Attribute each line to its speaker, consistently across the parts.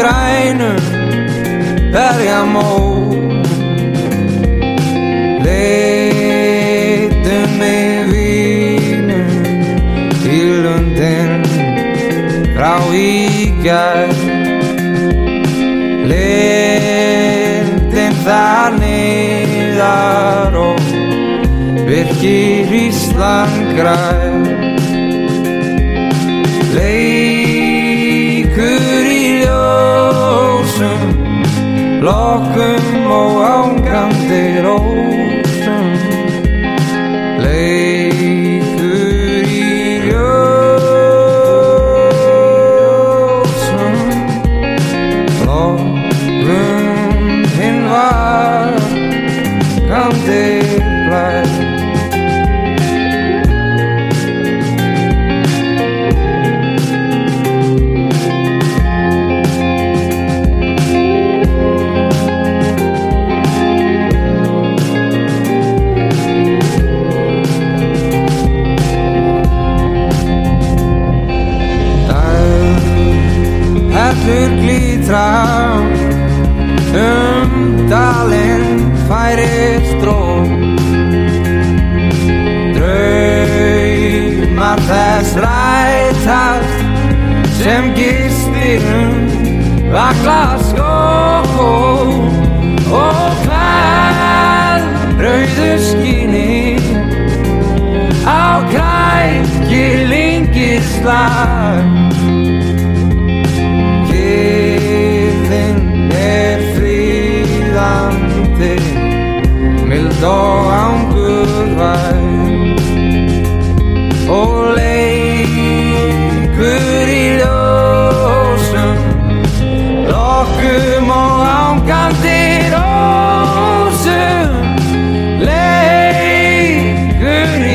Speaker 1: grænum berjamót. Leitum með vínum í lundin frá í gær. Lindin þar niðar og virkir Ísland græn. Leikur í ljósum, lokkum og ángandi rósum. Leikur í ljósum, lokkum hinn vakandi blær. Hellur glitra dalinn færir stróm. Draumar þess rætast sem gistinum vakla skó og klæð rauðu skíni á kræki lengislag. Fríðandi, mild og angurvæn og leikur í ljósum, lokkum og angandi rósum. Leikur í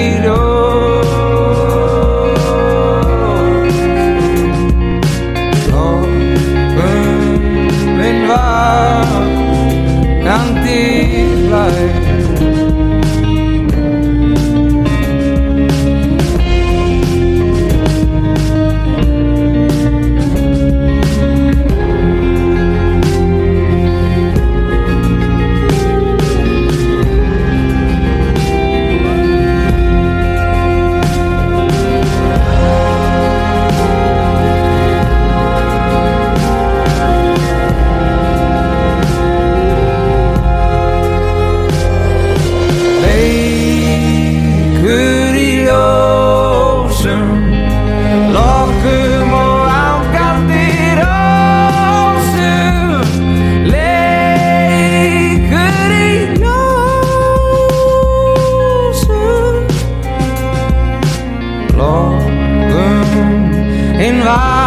Speaker 1: ljósum, lokkum minn vakandi blær. In